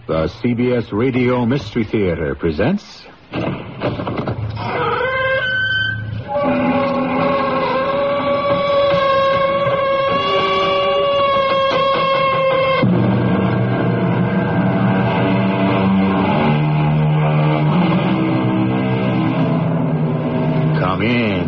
The CBS Radio Mystery Theater presents... Come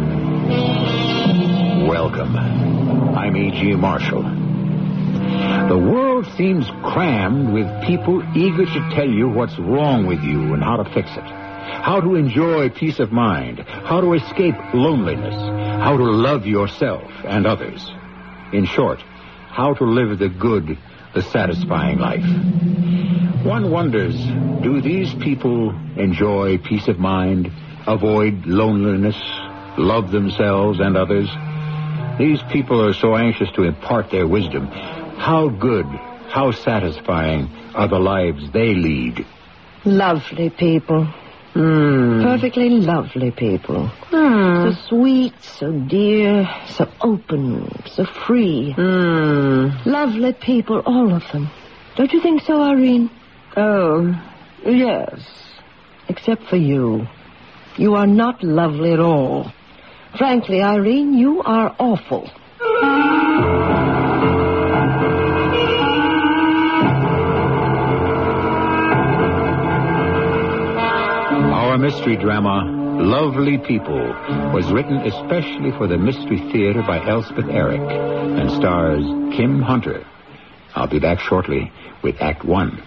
in. Welcome. I'm E.G. Marshall. The world seems crammed with people eager to tell you what's wrong with you and how to fix it. How to enjoy peace of mind. How to escape loneliness. How to love yourself and others. In short, how to live the good, the satisfying life. One wonders, do these people enjoy peace of mind, avoid loneliness, love themselves and others? These people are so anxious to impart their wisdom. How good, how satisfying are the lives they lead? Lovely people. Perfectly lovely people. So sweet, so dear, so open, so free. Lovely people, all of them. Don't you think so, Irene? Oh, yes. Except for you. You are not lovely at all. Frankly, Irene, you are awful. Our mystery drama, Lovely People, was written especially for the Mystery Theater by Elspeth Eric and stars Kim Hunter. I'll be back shortly with Act One.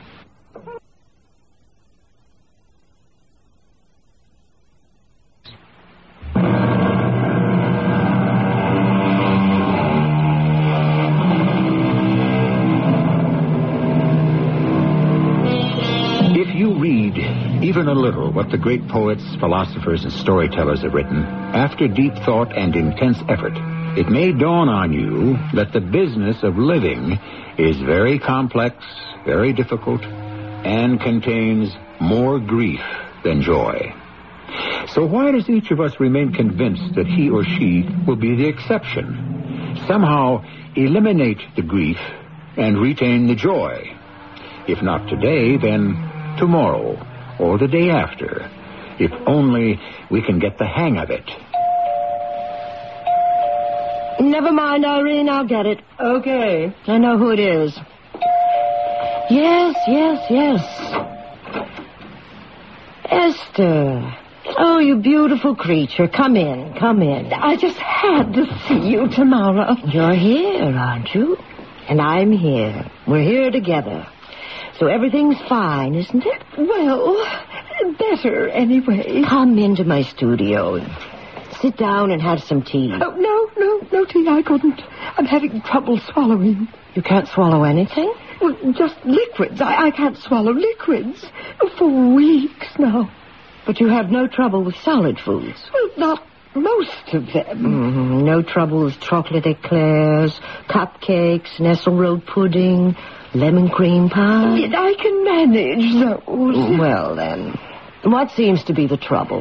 Even a little what the great poets, philosophers, and storytellers have written, after deep thought and intense effort, it may dawn on you that the business of living is very complex, very difficult, and contains more grief than joy. So why does each of us remain convinced that he or she will be the exception? Somehow eliminate the grief and retain the joy. If not today, then tomorrow. Or the day after, if only we can get the hang of it. Never mind, Irene, I'll get it. Okay. I know who it is. Yes. Esther. Oh, you beautiful creature. Come in. I just had to see you, Tamara. You're here, aren't you? And I'm here. We're here together. So everything's fine, isn't it? Well, better anyway. Come into my studio. Sit down and have some tea. Oh, no tea, I couldn't. I'm having trouble swallowing. You can't swallow anything? Well, just liquids. I can't swallow liquids for weeks now. But you have no trouble with solid foods? Well, not most of them. No trouble with chocolate eclairs, cupcakes, Nestle Road pudding, lemon cream pie? I can manage those. Well, then, what seems to be the trouble?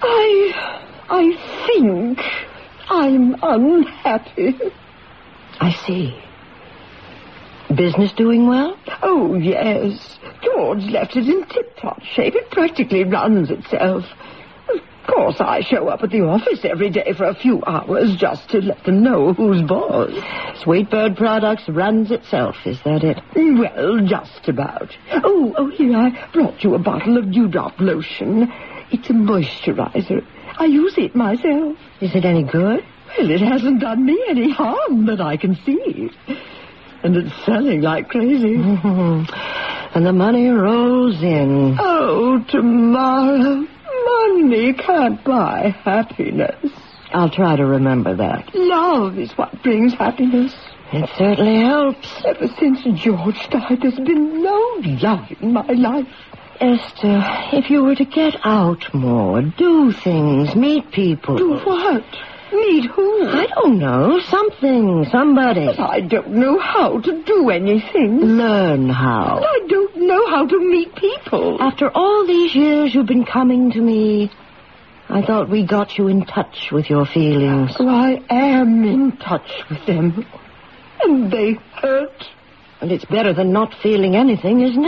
I think I'm unhappy. I see. Business doing well? Oh, yes. George left it in tip-top shape. It practically runs itself. Of course, I show up at the office every day for a few hours just to let them know who's boss. Sweetbird Products runs itself, is that it? Well, just about. Oh, here, I brought you a bottle of Dewdrop lotion. It's a moisturizer. I use it myself. Is it any good? Well, it hasn't done me any harm that I can see. And it's selling like crazy. And the money rolls in. Oh, Tamara, money can't buy happiness. I'll try to remember that. Love is what brings happiness. It certainly helps. Ever since George died, there's been no love in my life. Esther, if you were to get out more, do things, meet people. Do what? Meet who? I don't know. Something, somebody. But I don't know how to do anything. Learn how. I don't know how to meet people. After all these years you've been coming to me, I thought we got you in touch with your feelings. Oh, I am in touch with them. And they hurt. And it's better than not feeling anything, isn't it?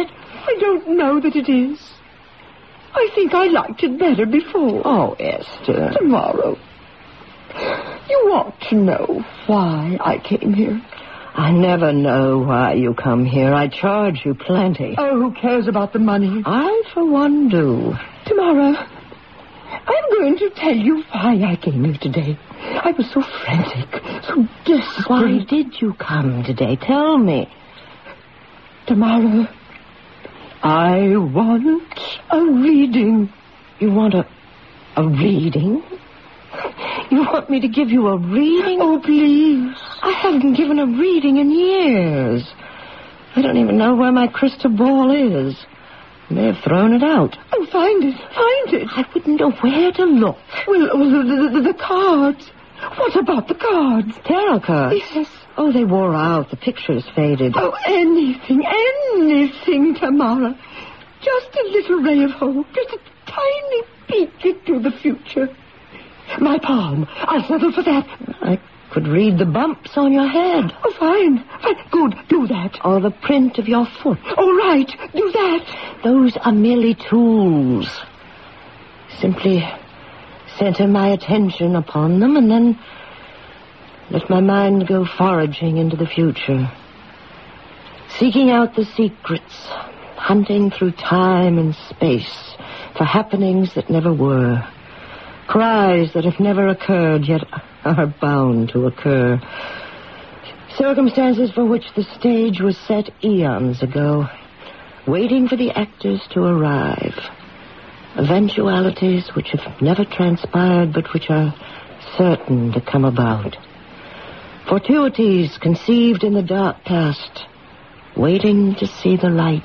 I don't know that it is. I think I liked it better before. Oh, Esther. Tomorrow. You want to know why I came here? I never know why you come here. I charge you plenty. Oh, who cares about the money? I, for one, do. Tamara, I'm going to tell you why I came here today. I was so frantic, so desperate. Why did you come today? Tell me. Tamara, I want a reading. You want a reading? You want me to give you a reading? Oh, please. I haven't given a reading in years. I don't even know where my crystal ball is. I may have thrown it out. Oh, find it. Find it. I wouldn't know where to look. Well, the cards. What about the cards? Tarot cards? Yes. Oh, they wore out. The pictures faded. Oh, anything, Tamara. Just a little ray of hope. Just a tiny peek into the future. My palm. I'll settle for that. I could read the bumps on your head. Oh, fine. Good. Do that. Or the print of your foot. All right. Do that. Those are merely tools. Simply center my attention upon them and then let my mind go foraging into the future. Seeking out the secrets. Hunting through time and space for happenings that never were. Cries that have never occurred, yet are bound to occur. Circumstances for which the stage was set eons ago, waiting for the actors to arrive. Eventualities which have never transpired, but which are certain to come about. Fortuities conceived in the dark past, waiting to see the light.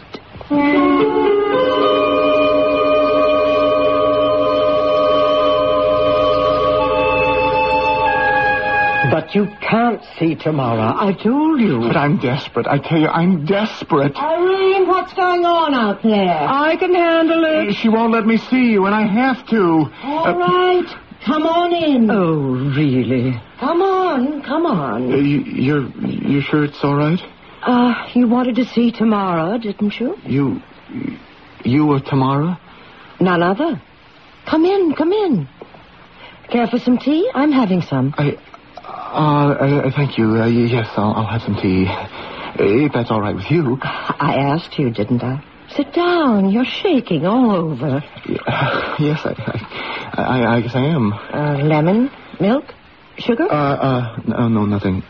But you can't see tomorrow. I told you. But I'm desperate. I tell you, I'm desperate. Irene, what's going on out there? I can handle it. She won't let me see you, and I have to. All right. Come on in. Oh, really? Come on. You're sure it's all right? You wanted to see Tamara, didn't you? You were Tamara? None other. Come in. Care for some tea? I'm having some. Thank you. Yes, I'll have some tea. If that's all right with you. I asked you, didn't I? Sit down. You're shaking all over. Yes, I guess I am. Lemon? Milk? Sugar? No, nothing.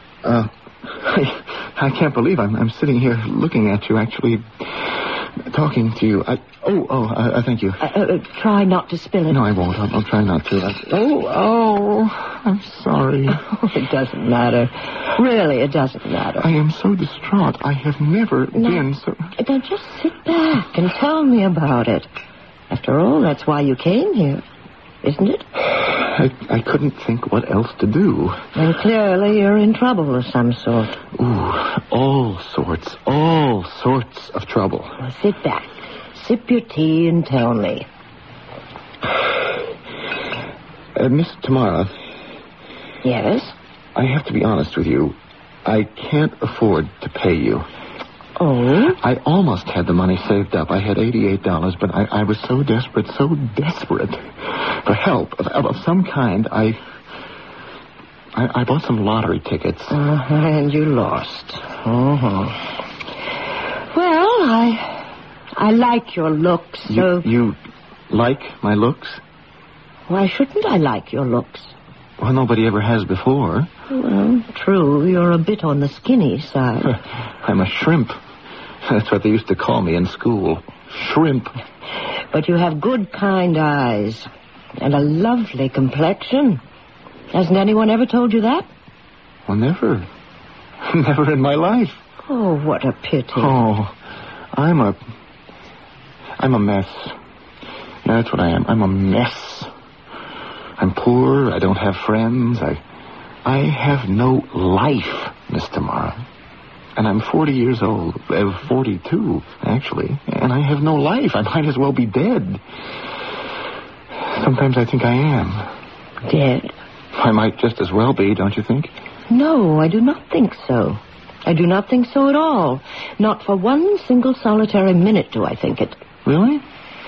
I can't believe I'm sitting here looking at you, actually talking to you. Thank you. Try not to spill it. No, I won't. I'll try not to. I'm sorry. Oh, it doesn't matter. Really, it doesn't matter. I am so distraught. I have never been so... Now, just sit back and tell me about it. After all, that's why you came here, isn't it? I couldn't think what else to do. And clearly you're in trouble of some sort. Ooh, all sorts of trouble. Well, sit back. Sip your tea and tell me. Miss Tamara. Yes? I have to be honest with you. I can't afford to pay you. Oh? I almost had the money saved up. I had $88, but I was so desperate for help of some kind. I bought some lottery tickets. And you lost. Well, I like your looks, so... You like my looks? Why shouldn't I like your looks? Well, nobody ever has before. Well, true. You're a bit on the skinny side. I'm a shrimp. That's what they used to call me in school. Shrimp. But you have good, kind eyes. And a lovely complexion. Hasn't anyone ever told you that? Well, never. Never in my life. Oh, what a pity. Oh, I'm a mess. Yeah, that's what I am. I'm a mess. I'm poor. I don't have friends. I have no life, Miss Tamara. And I'm 40 years old. 42, actually. And I have no life. I might as well be dead. Sometimes I think I am. Dead? I might just as well be, don't you think? No, I do not think so. I do not think so at all. Not for one single solitary minute do I think it. Really?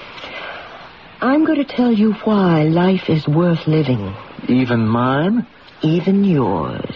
I'm going to tell you why life is worth living. Even mine? Even yours.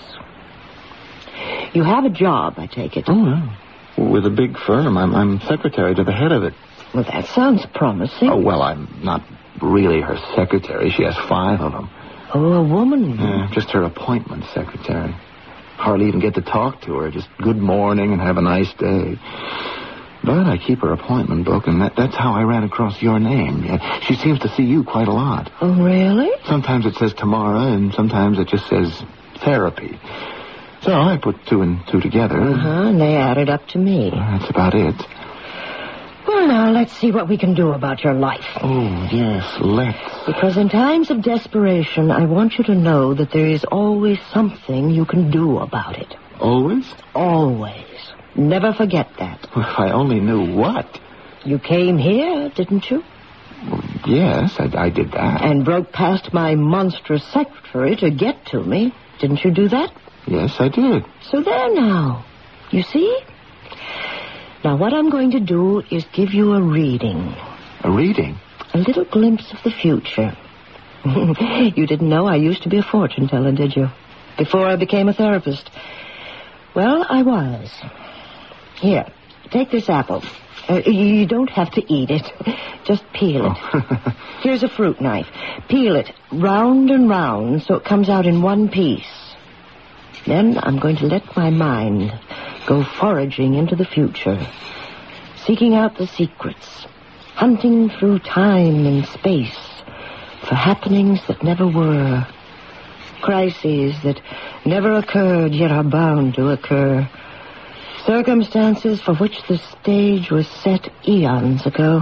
You have a job, I take it. Oh, well. With a big firm. I'm secretary to the head of it. Well, that sounds promising. Oh, well, I'm not really her secretary. She has 5 of them. Oh, a woman. Yeah, just her appointment secretary. Hardly even get to talk to her. Just good morning and have a nice day. But I keep her appointment book, and that's how I ran across your name. Yeah, she seems to see you quite a lot. Oh, really? Sometimes it says Tamara, and sometimes it just says therapy. So I put 2 and 2 together. And they added up to me. That's about it. Well, now, let's see what we can do about your life. Oh, yes, let's. Because in times of desperation, I want you to know that there is always something you can do about it. Always? Always. Never forget that. Well, if I only knew what. You came here, didn't you? Well, yes, I did that. And broke past my monstrous secretary to get to me. Didn't you do that? Yes, I did. So there now. You see? Now, what I'm going to do is give you a reading. A reading? A little glimpse of the future. You didn't know I used to be a fortune teller, did you? Before I became a therapist. Well, I was. Here, take this apple. You don't have to eat it. Just peel it. Here's a fruit knife. Peel it round and round so it comes out in one piece. Then I'm going to let my mind go foraging into the future, seeking out the secrets, hunting through time and space for happenings that never were, crises that never occurred yet are bound to occur, circumstances for which the stage was set eons ago.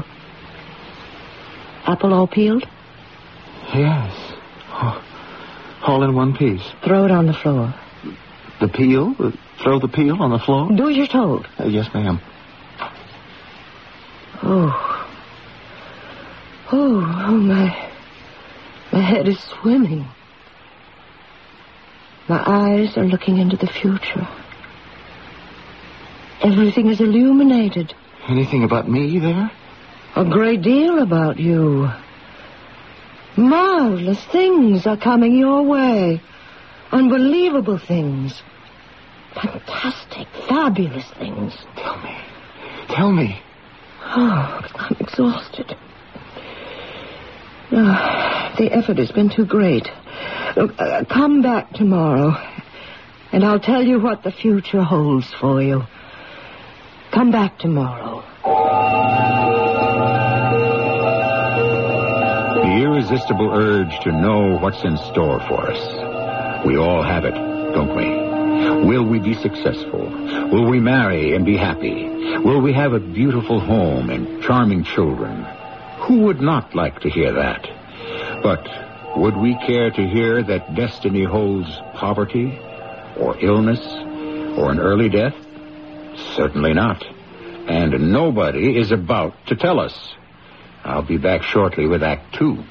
Apple all peeled? Yes. Oh, all in one piece. Throw it on the floor. The peel? Throw the peel on the floor? Do as you're told. Yes, ma'am. Oh, my head is swimming. My eyes are looking into the future. Everything is illuminated. Anything about me there? A great deal about you. Marvelous things are coming your way. Unbelievable things. Fantastic, fabulous things. Tell me. Oh, I'm exhausted. The effort has been too great. Look, come back tomorrow, and I'll tell you what the future holds for you. Come back tomorrow. The irresistible urge to know what's in store for us. We all have it, don't we? Will we be successful? Will we marry and be happy? Will we have a beautiful home and charming children? Who would not like to hear that? But would we care to hear that destiny holds poverty, or illness, or an early death? Certainly not. And nobody is about to tell us. I'll be back shortly with Act 2.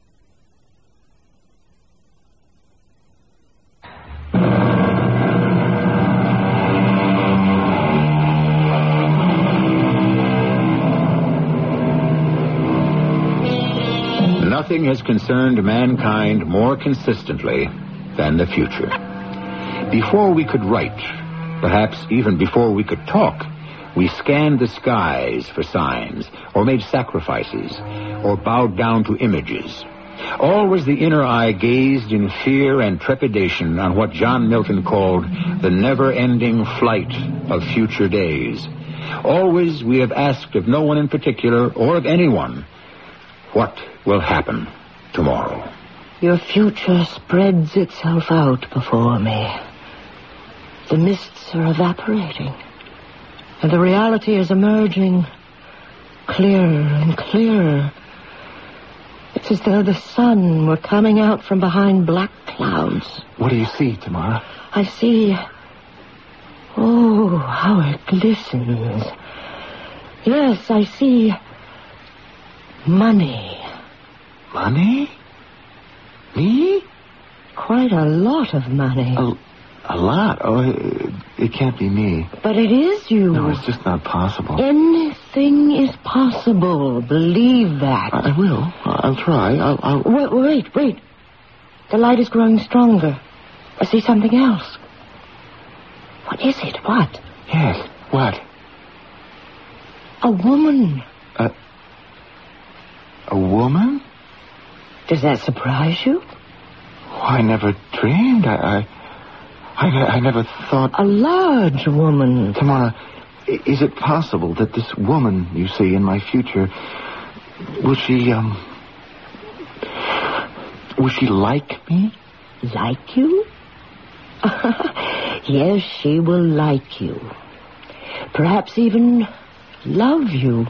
Nothing has concerned mankind more consistently than the future. Before we could write, perhaps even before we could talk, we scanned the skies for signs, or made sacrifices, or bowed down to images. Always the inner eye gazed in fear and trepidation on what John Milton called the never-ending flight of future days. Always we have asked of no one in particular, or of anyone, what will happen tomorrow? Your future spreads itself out before me. The mists are evaporating, and the reality is emerging clearer and clearer. It's as though the sun were coming out from behind black clouds. What do you see, Tamara? I see... Oh, how it glistens. Yes, I see... money. Money? Me? Quite a lot of money. A lot? Oh, it can't be me. But it is you. No, it's just not possible. Anything is possible. Believe that. I will. I'll try. I'll... Wait. The light is growing stronger. I see something else. What is it? What? Yes. What? A woman. A woman? Does that surprise you? Oh, I never dreamed. I never thought... A large woman. Tamara, is it possible that this woman you see in my future... Will she like me? Like you? Yes, she will like you. Perhaps even love you.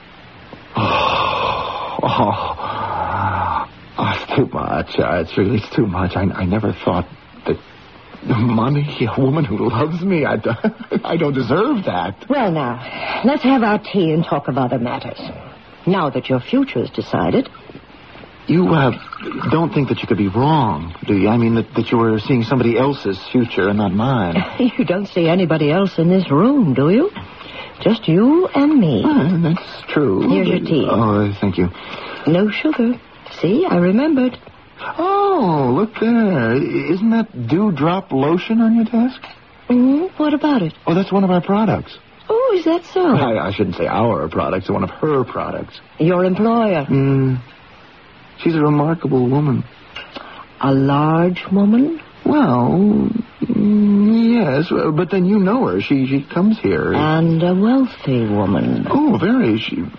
Oh, it's too much. It's too much. I never thought that money, a woman who loves me, I don't deserve that. Well, now, let's have our tea and talk of other matters. Now that your future is decided. You don't think that you could be wrong, do you? I mean, that you were seeing somebody else's future and not mine. You don't see anybody else in this room, do you? Just you and me. That's true. Here's your tea. Oh, thank you. No sugar. See, I remembered. Oh, look there. Isn't that dewdrop lotion on your desk? What about it? Oh, that's one of our products. Oh, is that so? I shouldn't say our products. One of her products. Your employer? She's a remarkable woman. A large woman? Well, yes, but then you know her. She comes here. And a wealthy woman. Oh, very.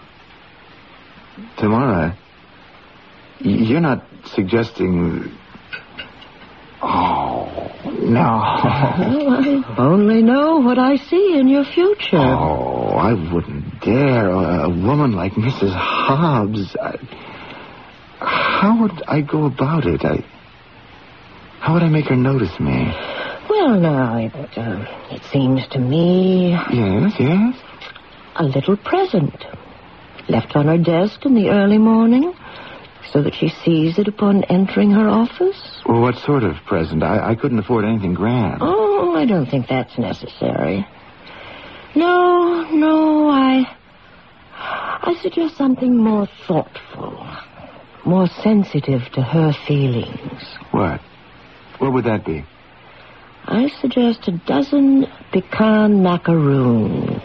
Tamara, you're not suggesting... Oh, no. Well, I only know what I see in your future. Oh, I wouldn't dare. A woman like Mrs. Hobbs... How would I go about it? How would I make her notice me? Well, now, it seems to me... Yes? A little present. Left on her desk in the early morning, so that she sees it upon entering her office. Well, what sort of present? I couldn't afford anything grand. Oh, I don't think that's necessary. No, I suggest something more thoughtful. More sensitive to her feelings. What? What would that be? I suggest a dozen pecan macaroons.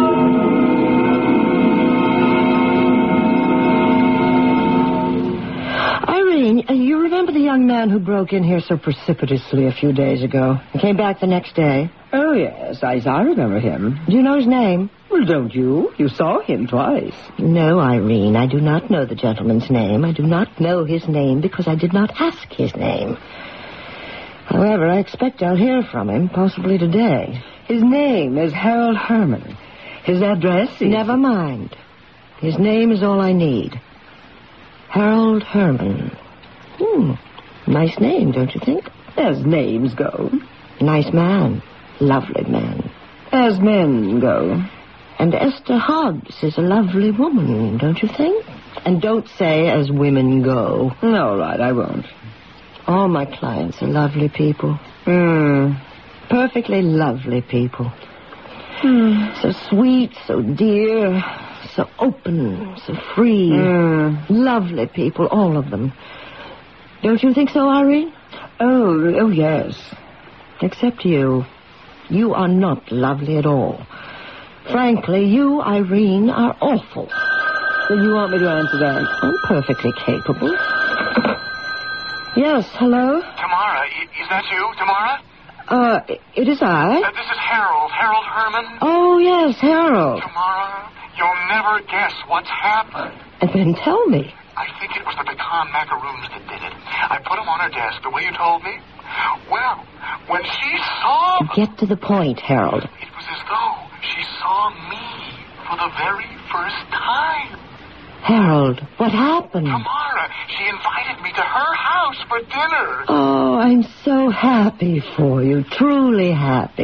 Irene, you remember the young man who broke in here so precipitously a few days ago and came back the next day? Oh, yes, I remember him. Do you know his name? Well, don't you? You saw him twice. No, Irene, I do not know the gentleman's name. I do not know his name because I did not ask his name. However, I expect I'll hear from him, possibly today. His name is Harold Herman. His address is... Never mind. His name is all I need. Harold Herman. Nice name, don't you think? As names go. Nice man. Lovely man. As men go. And Esther Hobbs is a lovely woman, don't you think? And don't say as women go. All right, I won't. All my clients are lovely people. Perfectly lovely people. So sweet, so dear, so open, so free. Lovely people, all of them. Don't you think so, Irene? Oh, yes. Except you. You are not lovely at all. Frankly, you, Irene, are awful. Then you want me to answer that? I'm perfectly capable. Yes, hello? Tamara, is that you, Tamara? It is I. This is Harold Herman. Oh, yes, Harold. Tamara, you'll never guess what's happened. And then tell me. I think it was the pecan macaroons that did it. I put them on her desk the way you told me. Well, when she saw... Get to the point, Harold. It was as though she saw me for the very first time. Harold, what happened? Tamara, she invited me to her house for dinner. Oh, I'm so happy for you. Truly happy.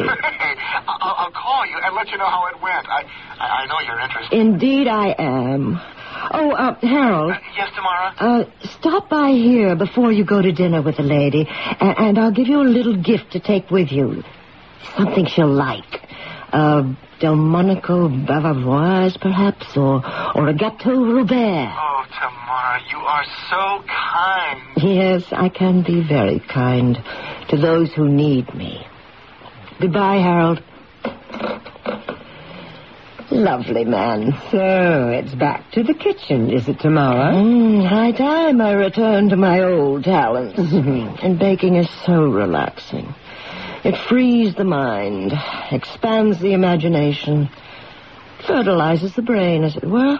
I'll call you and let you know how it went. I know you're interested. Indeed I am. Harold. Yes, Tamara? Stop by here before you go to dinner with the lady, and I'll give you a little gift to take with you. Something she'll like. Delmonico Bavaroise, perhaps, or a Gâteau Robert. Oh, Tamara, you are so kind. Yes, I can be very kind to those who need me. Goodbye, Harold. Lovely man. So, it's back to the kitchen, is it, Tamara? High time I return to my old talents. And baking is so relaxing. It frees the mind, expands the imagination, fertilizes the brain, as it were.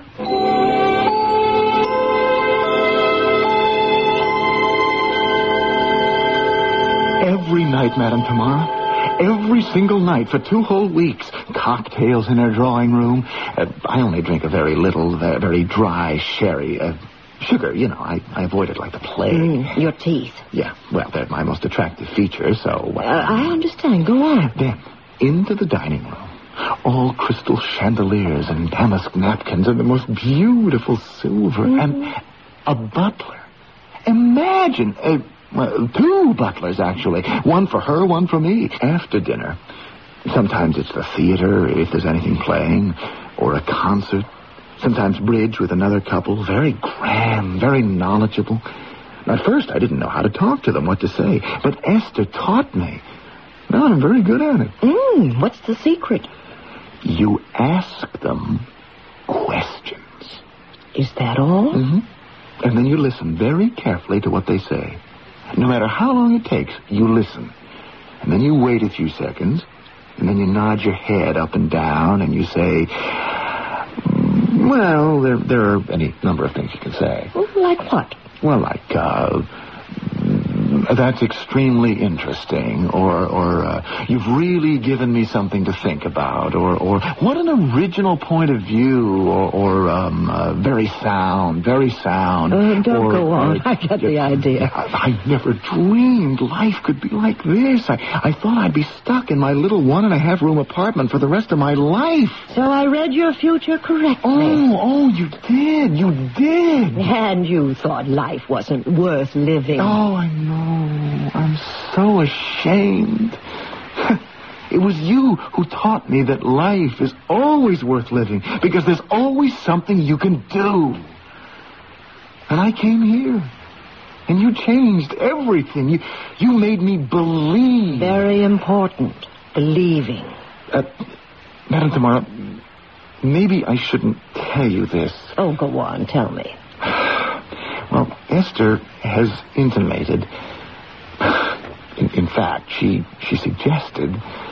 Every night, Madame Tamara. Every single night for 2 whole weeks. Cocktails in her drawing room. I only drink a very little, very dry sherry. Sugar, you know, I avoid it like the plague. Your teeth. Yeah, well, they're my most attractive feature, so... I understand. Go on. Then, into the dining room. All crystal chandeliers and damask napkins and the most beautiful silver. And a butler. Imagine... 2 butlers, actually. One for her, one for me. After dinner, sometimes it's the theater, if there's anything playing, or a concert. Sometimes bridge with another couple. Very grand, very knowledgeable. At first, I didn't know how to talk to them, what to say. But Esther taught me. Now I'm very good at it. What's the secret? You ask them questions. Is that all? And then you listen very carefully to what they say. No matter how long it takes, you listen. And then you wait a few seconds, and then you nod your head up and down, and you say, well, there are any number of things you can say. Like what? Well, like, that's extremely interesting, or you've really given me something to think about, or what an original point of view, or very sound. Don't go on. I get the idea. I never dreamed life could be like this. I thought I'd be stuck in my little 1.5-room apartment for the rest of my life. So I read your future correctly. Oh, you did. You did. And you thought life wasn't worth living. Oh, I know. I'm so ashamed. It was you who taught me that life is always worth living because there's always something you can do. And I came here, and you changed everything. You made me believe. Very important, believing. Madame Tamara, maybe I shouldn't tell you this. Oh, go on, tell me. Well, Esther has intimated... In fact, she suggested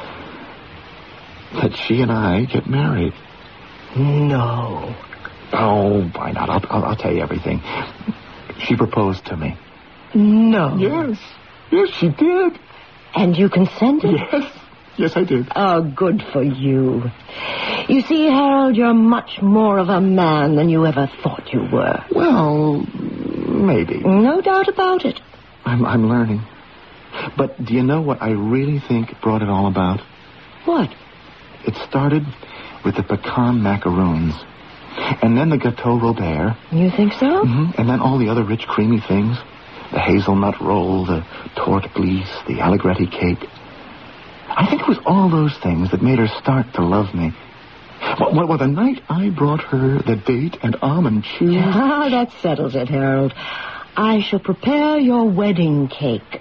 that she and I get married. No. Oh, why not? I'll tell you everything. She proposed to me. No. Yes, she did. And you consented? Yes, I did. Oh, good for you. You see, Harold, you're much more of a man than you ever thought you were. Well, maybe. No doubt about it. I'm learning. But do you know what I really think brought it all about? What? It started with the pecan macaroons. And then the Gâteau Robert. You think so? And then all the other rich, creamy things. The hazelnut roll, the torte glisse, the allegretti cake. I think it was all those things that made her start to love me. Well, the night I brought her the date and almond cheese... Ah, that settles it, Harold. I shall prepare your wedding cake.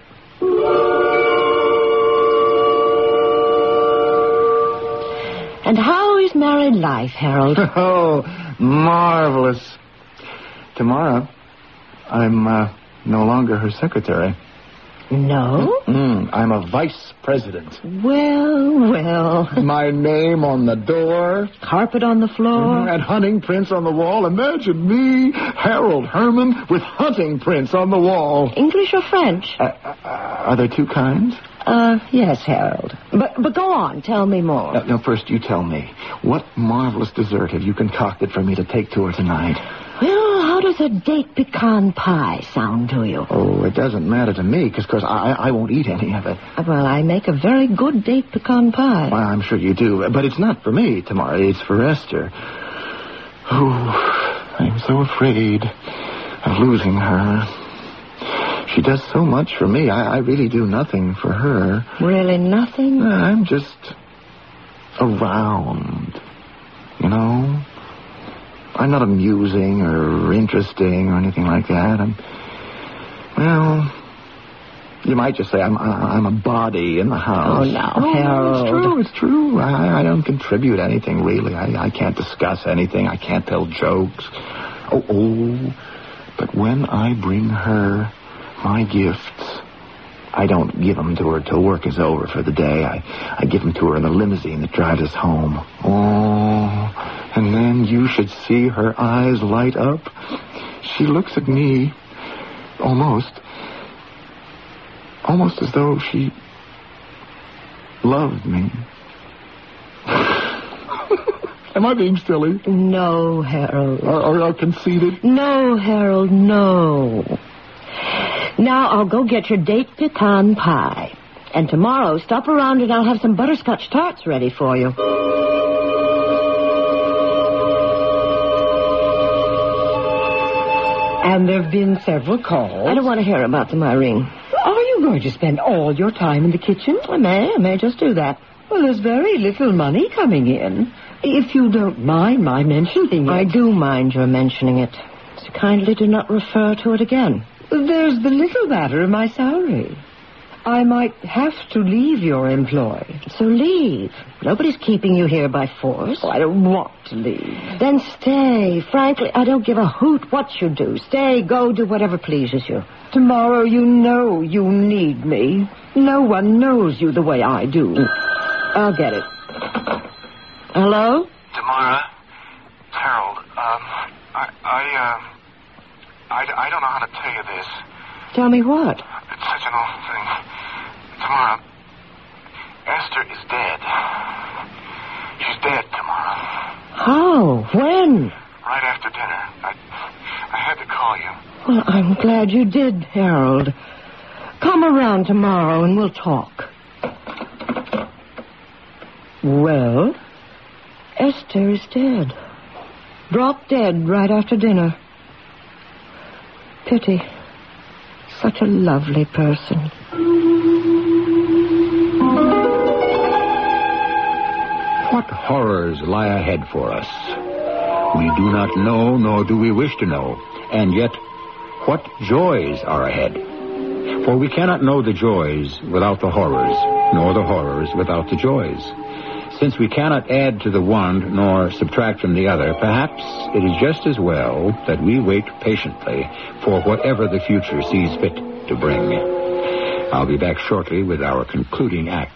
And how is married life, Harold? Oh, marvelous. Tomorrow, I'm no longer her secretary. No? I'm a vice president. Well. My name on the door. Carpet on the floor. And hunting prints on the wall. Imagine me, Harold Herman, with hunting prints on the wall. English or French? Are there 2 kinds? Yes, Harold. But go on, tell me more. No, first you tell me. What marvelous dessert have you concocted for me to take to her tonight? Well, how does a date pecan pie sound to you? Oh, it doesn't matter to me, because I won't eat any of it. Well, I make a very good date pecan pie. Well, I'm sure you do, but it's not for me, Tamara. It's for Esther. Oh, I'm so afraid of losing her. She does so much for me. I really do nothing for her. Really nothing? I'm just around, you know? I'm not amusing or interesting or anything like that. Well, you might just say I'm a body in the house. Oh, now, Harold. It's true. I don't contribute anything, really. I can't discuss anything. I can't tell jokes. Oh, but when I bring her my gifts, I don't give them to her till work is over for the day. I give them to her in the limousine that drives us home. Oh, and then you should see her eyes light up. She looks at me almost as though she loved me. Am I being silly? No, Harold. Or conceited? No, Harold, no. Now I'll go get your date pecan pie. And tomorrow, stop around and I'll have some butterscotch tarts ready for you. And there have been several calls. I don't want to hear about them, Irene. Are you going to spend all your time in the kitchen? I may just do that. Well, there's very little money coming in. If you don't mind my mentioning it. I do mind your mentioning it. So kindly do not refer to it again. There's the little matter of my salary. I might have to leave your employ. So leave. Nobody's keeping you here by force. Oh, I don't want to leave. Then stay. Frankly, I don't give a hoot what you do. Stay, go, do whatever pleases you. Tomorrow you know you need me. No one knows you the way I do. I'll get it. Hello? Tamara, it's Harold. I don't know how to tell you this. Tell me what? It's such an awful thing. Tamara, Esther is dead. She's dead, Tamara. How? When? Right after dinner. I had to call you. Well, I'm glad you did, Harold. Come around tomorrow and we'll talk. Well? Esther is dead. Dropped dead right after dinner. Pity. Such a lovely person. What horrors lie ahead for us? We do not know, nor do we wish to know. And yet, what joys are ahead? For we cannot know the joys without the horrors, nor the horrors without the joys. Since we cannot add to the one nor subtract from the other, perhaps it is just as well that we wait patiently for whatever the future sees fit to bring. I'll be back shortly with our concluding act.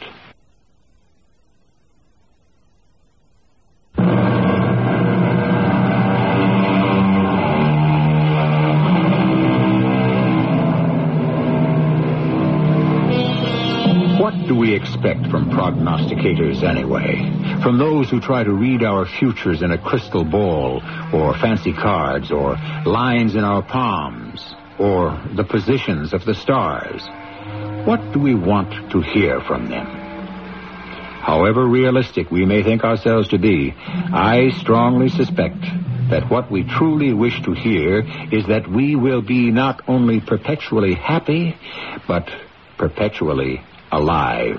What do we expect from prognosticators anyway? From those who try to read our futures in a crystal ball, or fancy cards, or lines in our palms, or the positions of the stars? What do we want to hear from them? However realistic we may think ourselves to be, I strongly suspect that what we truly wish to hear is that we will be not only perpetually happy, but perpetually alive.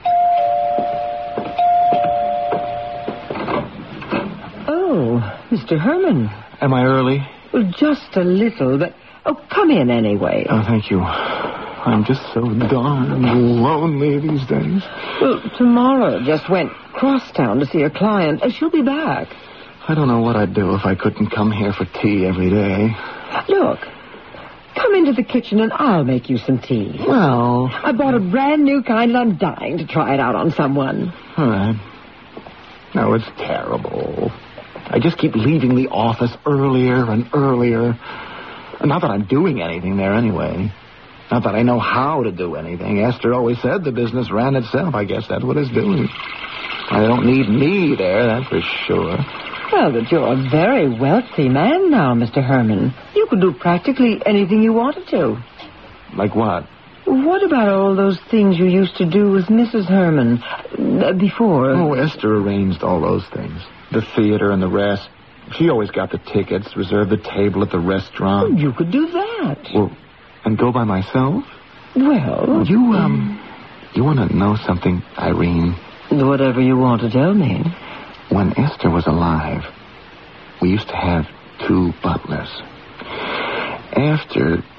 Oh, Mr. Herman. Am I early? Well, just a little, but... Oh, come in anyway. Oh, thank you. I'm just so darn lonely these days. Well, Tamara just went cross town to see a client. She'll be back. I don't know what I'd do if I couldn't come here for tea every day. Look, come into the kitchen and I'll make you some tea. Well... I bought a brand new kind and I'm dying to try it out on someone. All right. No, it's terrible. I just keep leaving the office earlier and earlier. Not that I'm doing anything there anyway. Not that I know how to do anything. Esther always said the business ran itself. I guess that's what it's doing. I don't need me there, that's for sure. Well, but you're a very wealthy man now, Mr. Herman. You could do practically anything you wanted to. Like what? What about all those things you used to do with Mrs. Herman before? Oh, Esther arranged all those things. The theater and the rest. She always got the tickets, reserved the table at the restaurant. You could do that. Well, and go by myself? Well... You want to know something, Irene? Whatever you want to tell me. When Esther was alive, we used to have 2 butlers. After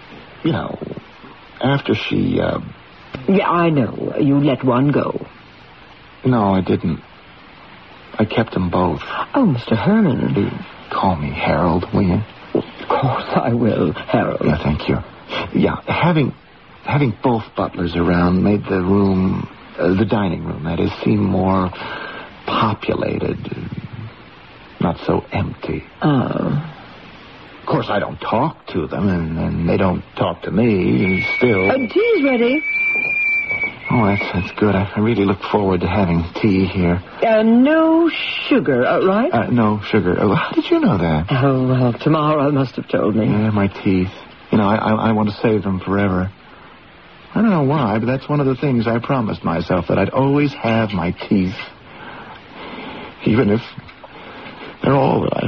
she, Yeah, I know. You let one go. No, I didn't. I kept them both. Oh, Mr. Herman. You call me Harold, will you? Of course I will, Harold. Yeah, thank you. Yeah, having both butlers around made the room, the dining room, that is, seem more populated, not so empty. Oh. Of course, I don't talk to them, and they don't talk to me, still. Tea's ready. Oh, that's good. I really look forward to having tea here. No sugar, right? No sugar. How did you know that? Oh, well, tomorrow must have told me. Yeah, my teeth. I want to save them forever. I don't know why, but that's one of the things I promised myself, that I'd always have my teeth. Even if they're all that I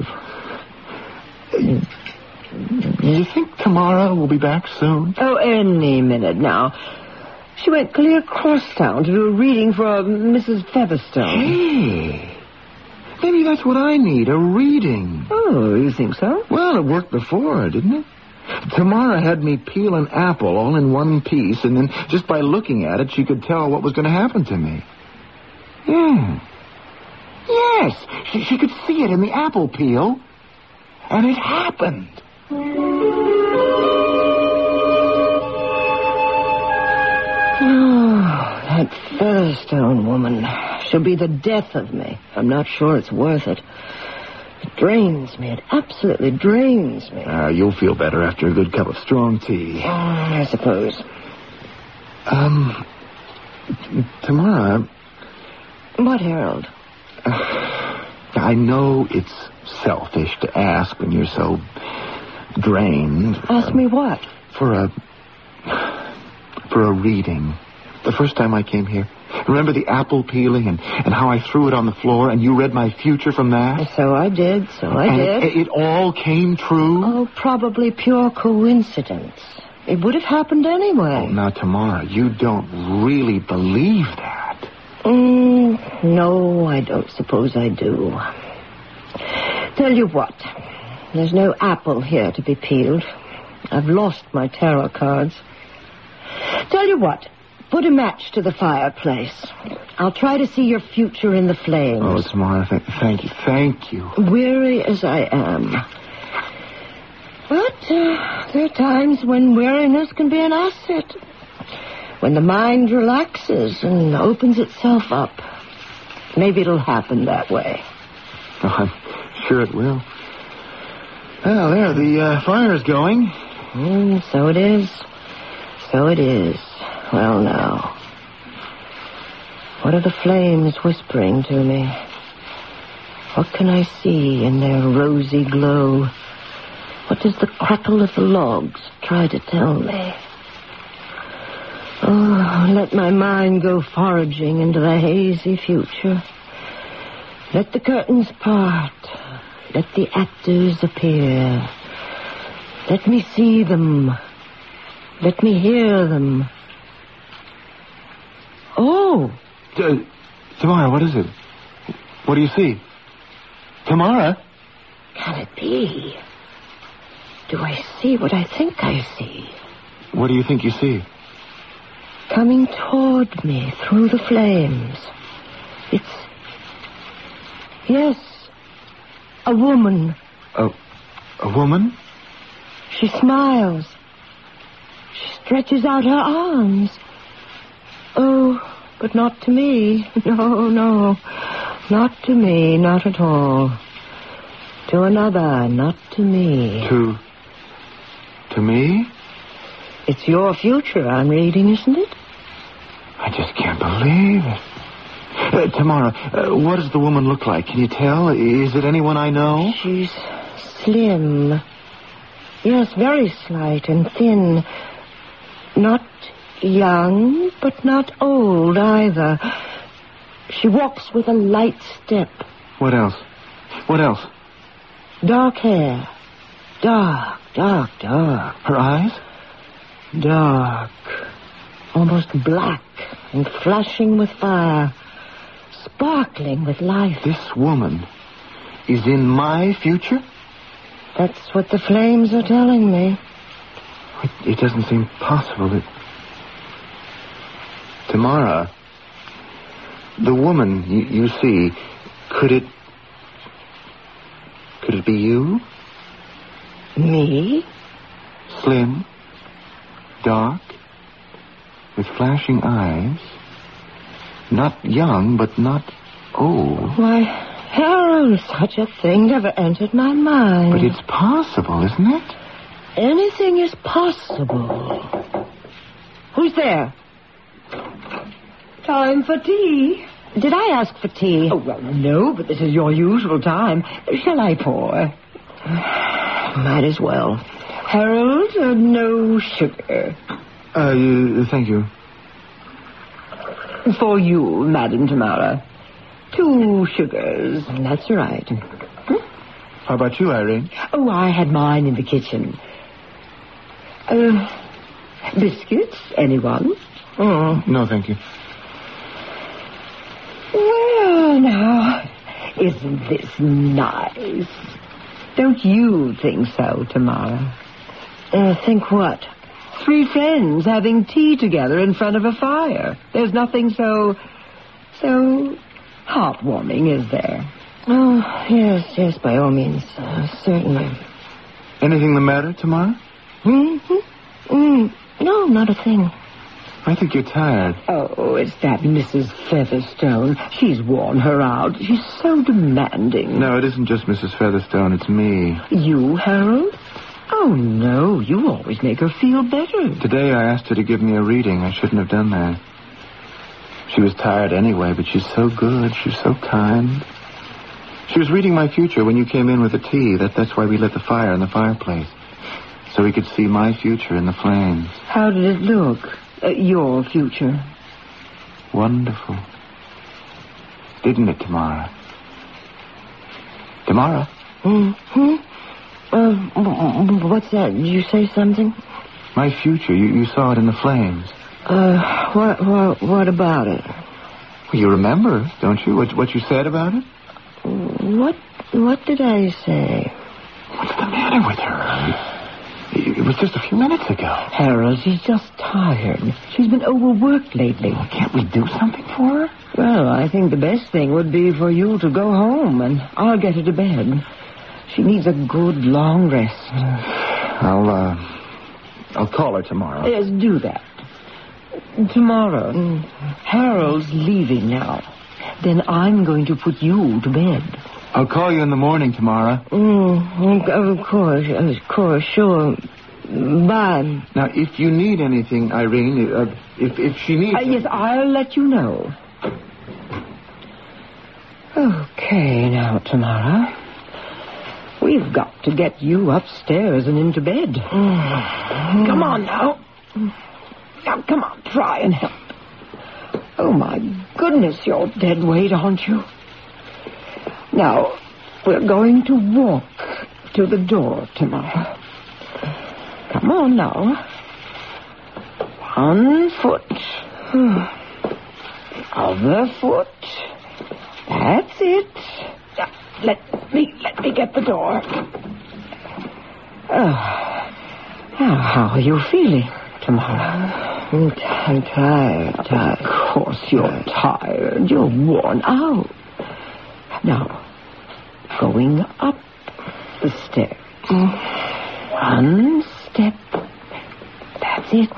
have. You think Tamara will be back soon? Oh, any minute now. She went clear across town to do a reading for Mrs. Featherstone. Hey, maybe that's what I need, a reading. Oh, you think so? Well, it worked before, didn't it? Tamara had me peel an apple all in one piece, and then just by looking at it, she could tell what was going to happen to me. Yeah. Yes, she could see it in the apple peel, and it happened. Oh, that Featherstone woman. She'll be the death of me. I'm not sure it's worth it. It drains me. It absolutely drains me. You'll feel better after a good cup of strong tea. I suppose. Tamara. What, Harold? I know it's selfish to ask when you're so drained. Ask me what? For a reading. The first time I came here. Remember the apple peeling and how I threw it on the floor and you read my future from that? So I did. It all came true? Oh, probably pure coincidence. It would have happened anyway. Oh, now, Tamara, you don't really believe that. No, I don't suppose I do. Tell you what. There's no apple here to be peeled. I've lost my tarot cards. Tell you what. Put a match to the fireplace. I'll try to see your future in the flames. Oh, Tamara, thank you. Weary as I am. But there are times when weariness can be an asset. When the mind relaxes and opens itself up. Maybe it'll happen that way. Oh, I'm sure it will. Well, there, the fire's going. So it is. So it is. Well, now. What are the flames whispering to me? What can I see in their rosy glow? What does the crackle of the logs try to tell me? Oh, let my mind go foraging into the hazy future. Let the curtains part. Let the actors appear. Let me see them. Let me hear them. Oh. Tamara, what is it? What do you see? Tamara? Can it be? Do I see what I think I see? What do you think you see? Coming toward me through the flames. Yes, a woman. A woman? She smiles. She stretches out her arms. Oh, but not to me. No. Not to me, not at all. To another, not to me. To me? It's your future I'm reading, isn't it? I just can't believe it. Tamara, what does the woman look like? Can you tell? Is it anyone I know? She's slim. Yes, very slight and thin. Not young, but not old either. She walks with a light step. What else? Dark hair. Dark, dark, dark. Her eyes? Dark. Almost black and flashing with fire. Sparkling with life. This woman is in my future? That's what the flames are telling me. It doesn't seem possible. Tamara, the woman you see, could it be you? Me? Slim, dark, with flashing eyes. Not young, but not old. Why, Harold, such a thing never entered my mind. But it's possible, isn't it? Anything is possible. Who's there? Time for tea. Did I ask for tea? Oh, well, no, but this is your usual time. Shall I pour? Might as well. Harold, no sugar. Thank you. For you, Madam Tamara. 2 sugars. That's right. How about you, Irene? Oh, I had mine in the kitchen. Biscuits, anyone? No, thank you. Well, now, isn't this nice? Don't you think so, Tamara? Think what? 3 friends having tea together in front of a fire. There's nothing so heartwarming, is there? Oh, yes, by all means. Certainly. Anything the matter, Tamara? No, not a thing. I think you're tired. Oh, it's that Mrs. Featherstone. She's worn her out. She's so demanding. No, it isn't just Mrs. Featherstone. It's me. You, Harold? Oh, no. You always make her feel better. Today I asked her to give me a reading. I shouldn't have done that. She was tired anyway, but she's so good. She's so kind. She was reading my future when you came in with the tea. That's why we lit the fire in the fireplace. So we could see my future in the flames. How did it look? Your future? Wonderful. Didn't it, Tamara? Tamara? What's that? Did you say something? My future. You saw it in the flames. What about it? Well, you remember, don't you? What you said about it? What did I say? What's the matter with her? It was just a few minutes ago. Harold, she's just tired. She's been overworked lately. Well, can't we do something for her? Well, I think the best thing would be for you to go home, and I'll get her to bed. She needs a good, long rest. I'll call her tomorrow. Yes, do that. Tomorrow. Harold's leaving now. Then I'm going to put you to bed. I'll call you in the morning, Tamara. Of course, sure. Bye. Now, if you need anything, Irene, if she needs... Yes, I'll let you know. Okay, now, Tamara. We've got to get you upstairs and into bed. Come on, now. Now, come on, try and help. Oh, my goodness, you're dead weight, aren't you? Now, we're going to walk to the door tomorrow. Come on now. 1 foot. Other foot. That's it. Let me get the door. Now, how are you feeling, Tamara? I'm tired. Of course you're tired. You're worn out. Now, going up the stairs. 1 step. That's it.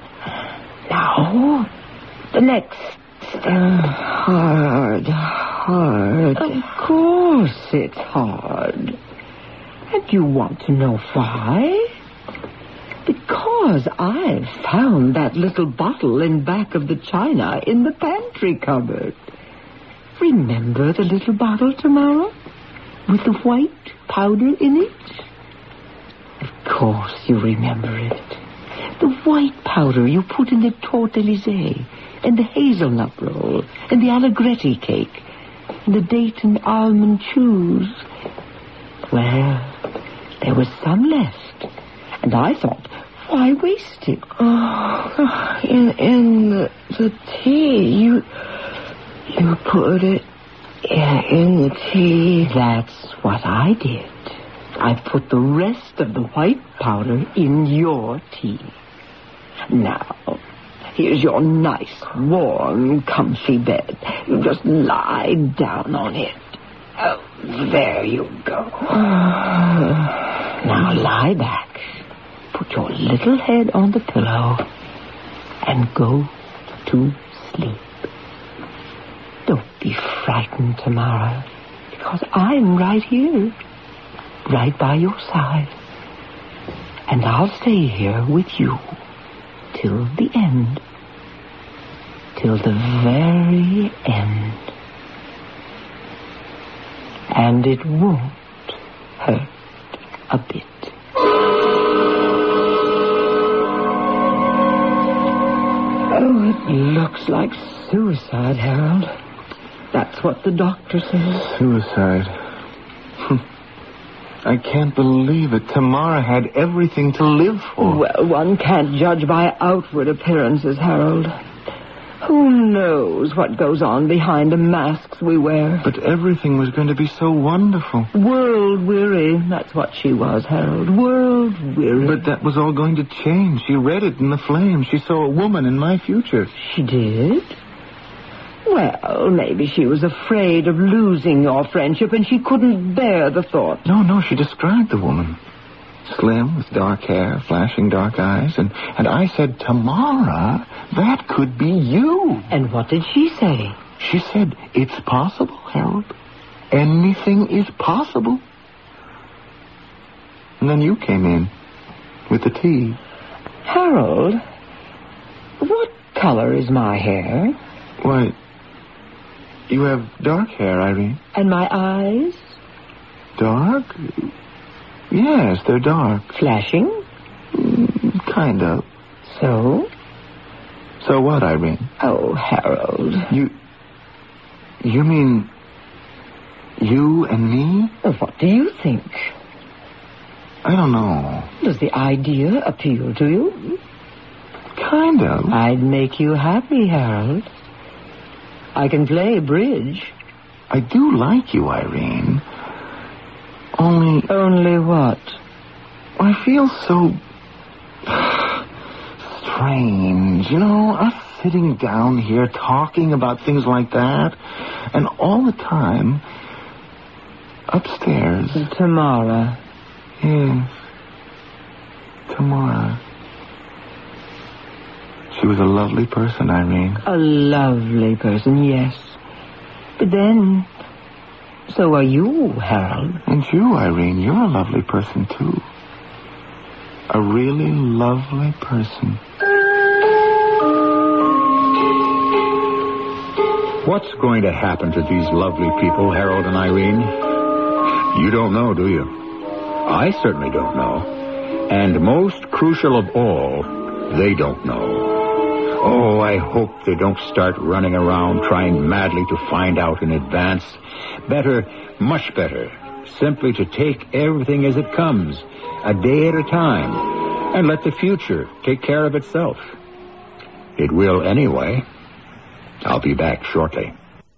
Now, the next step. Hard. Of course it's hard. And you want to know why? Because I've found that little bottle in back of the china in the pantry cupboard. Remember the little bottle, Tamara? With the white powder in it? Of course you remember it. The white powder you put in the tortellese, and the hazelnut roll, and the allegretti cake, and the date and almond chews. Well, there was some left. And I thought, why waste it? Oh, in the tea, you put it in the tea. That's what I did. I put the rest of the white powder in your tea. Now, here's your nice, warm, comfy bed. You just lie down on it. Oh, there you go. Now lie back. Put your little head on the pillow and go to sleep. Don't be frightened, Tamara, because I'm right here, right by your side. And I'll stay here with you till the end. Till the very end. And it won't hurt a bit. Oh, it looks like suicide, Harold. That's what the doctor says. Suicide. I can't believe it. Tamara had everything to live for. Well, one can't judge by outward appearances, Harold. Who knows what goes on behind the masks we wear? But everything was going to be so wonderful. World-weary, that's what she was, Harold. World-weary. But that was all going to change. She read it in the flames. She saw a woman in my future. She did? Well, maybe she was afraid of losing your friendship and she couldn't bear the thought. No, she described the woman. Slim, with dark hair, flashing dark eyes. And I said, Tamara, that could be you. And what did she say? She said, it's possible, Harold. Anything is possible. And then you came in with the tea. Harold, what color is my hair? Why, you have dark hair, Irene. And my eyes? Dark? Yes, they're dark. Flashing? Kind of. So? So what, Irene? Oh, Harold. You mean you and me? What do you think? I don't know. Does the idea appeal to you? Kind of. I'd make you happy, Harold. I can play bridge. I do like you, Irene. Only what? I feel so strange. You know, us sitting down here talking about things like that. And all the time, upstairs. Tamara. Yes. Tamara. She was a lovely person, Irene. A lovely person, yes. But then, so are you, Harold. And you, Irene, you're a lovely person, too. A really lovely person. What's going to happen to these lovely people, Harold and Irene? You don't know, do you? I certainly don't know. And most crucial of all, they don't know. Oh, I hope they don't start running around trying madly to find out in advance. Better, much better, simply to take everything as it comes, a day at a time, and let the future take care of itself. It will anyway. I'll be back shortly.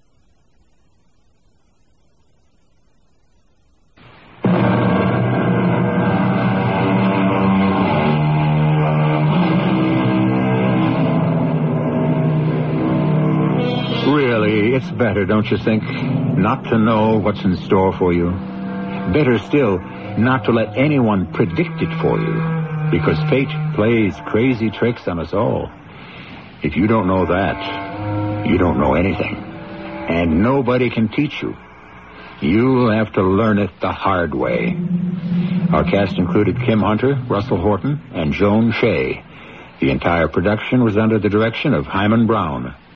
Really, it's better, don't you think, not to know what's in store for you? Better still, not to let anyone predict it for you, because fate plays crazy tricks on us all. If you don't know that, you don't know anything. And nobody can teach you. You'll have to learn it the hard way. Our cast included Kim Hunter, Russell Horton, and Joan Shea. The entire production was under the direction of Hyman Brown.